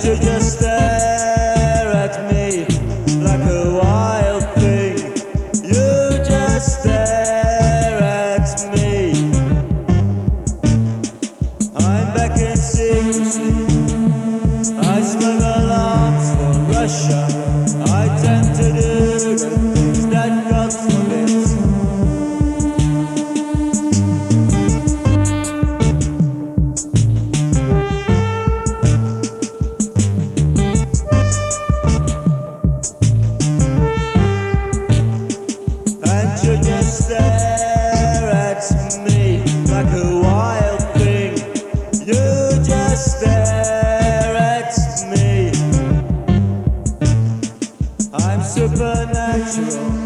you just stare at me like a wild thing. You just stare at me. I'm back in secrecy. I smuggle arms for Russia. I tend to do the things that God forbids. And you just stare at me like a wild thing. You just stare at me. I'm supernatural.